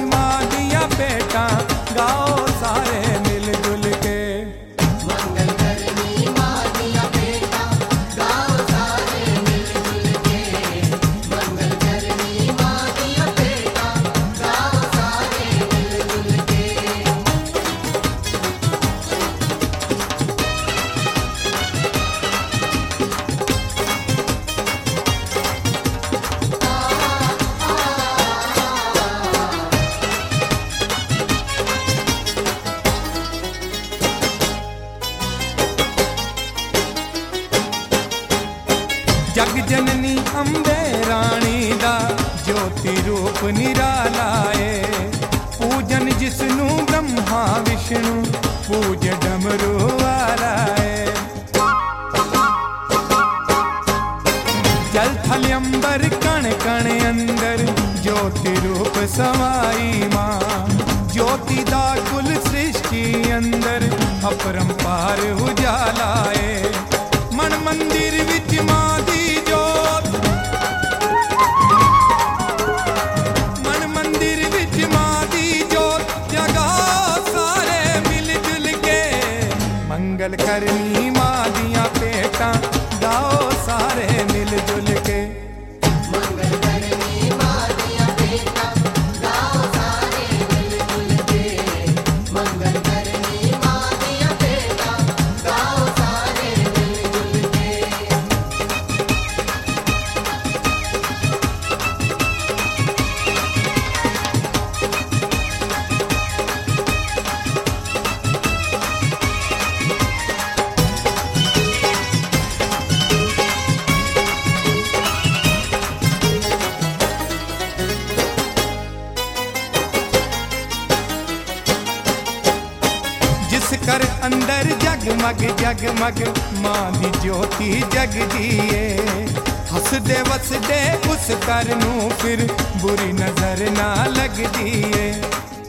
माँ दिया बेटा गाओ सारे मिलजुल के। मंगल करनी माँ दिया बेटा गाओ सारे मिलजुल के। मंगल करनी माँ दिया बेटा गाओ सारे मिलजुल के। जग जननी अंबे रानी दा ज्योति रूप निरालाए। पूजन जिसनु ब्रह्मा विष्णु पूज डमरू वालाए। जल थल अंबर कण कण अंदर ज्योति रूप समाई माँ। ज्योति दा कुल सृष्टि अंदर अपरंपार उजालाए। मन मंदिर विच माँ दी जोत, मन मंदिर विच माँ दी जोत जगाओ सारे मिल जुल के। मंगल करनी माँ दिया बेटा गाओ सारे मिल जुल के। मंगल करनी माँ दिया बेटा गाओ सारे मिलजुल के। मंगल करनी माँ दिया बेटा गाओ सारे मिलजुल के। जिस कर अंदर जगमग जगमग माँ दी ज्योति जगदीए। हसदे वसदे उस कर नू फिर बुरी नजर ना लगदी है।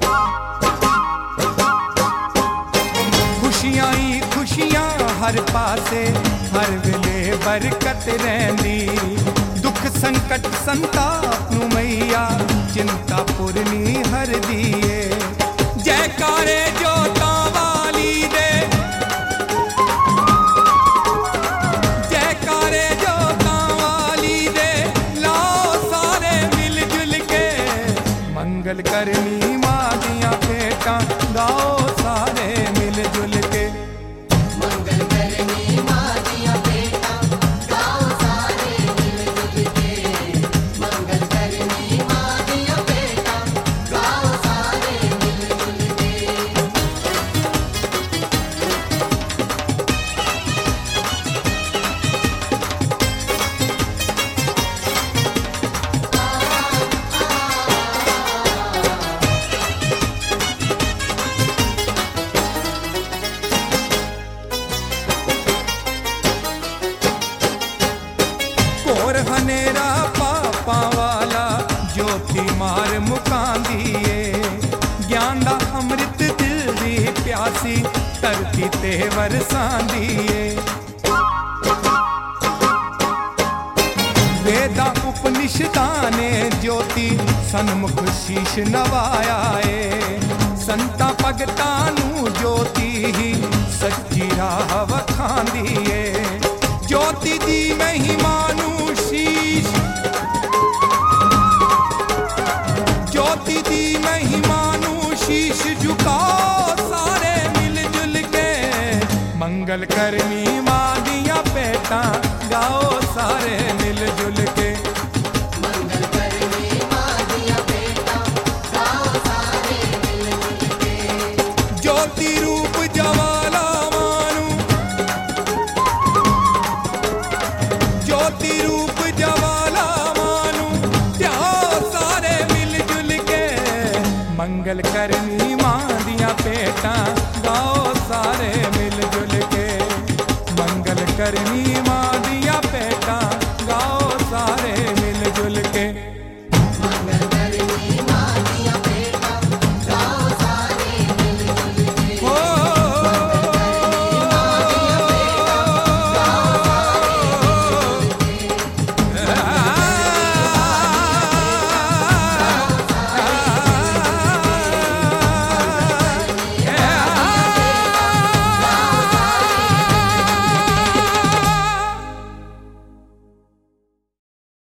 खुशियां ही खुशियां हर पासे हर वेले बरकत रहंदी। दुख संकट संताप नू मैया चिंता पूरनी हर दिए। जयकारे जोतां वाली दे, जयकारे जोतां वाली दे लाओ सारे मिल जुल के। मंगल करनी माँ दिया बेटा गाओ सारे मिल जुल के। मंगल करनी माँ दिया बेटा गाओ सारे मिलजुल के। मंगल करनी माँ दिया बेटा गाओ सारे मिलजुल के। कोर हनेरा पापा वाला ज्योति मार मुकांदी है। ज्ञान दा अमृत दिल दी प्यासी धरती ते वरसांदी है। वेदा उपनिषदां ने ज्योति सन्मुख शीश नवाया है। संता भगतां नू ज्योति ही सच्ची राह वखांदी है। ज्योति दी महिमा नू शीश, ज्योति दी महिमा नू शीश झुकाओ सारे मिल जुल के। मंगल करनी माँ दिया बेटा गाओ सारे मिल जुल के। मंगल करनी माँ दिया बेटा गाओ सारे मिलजुल के। ज्योति रूप जवाला मानू, ज्योति रूप जवाला मानू त्याओ सारे मिल जुल के। मंगल करनी माँ दिया बेटा गाओ सारे मिल जुल के। मंगल करनी माँ दिया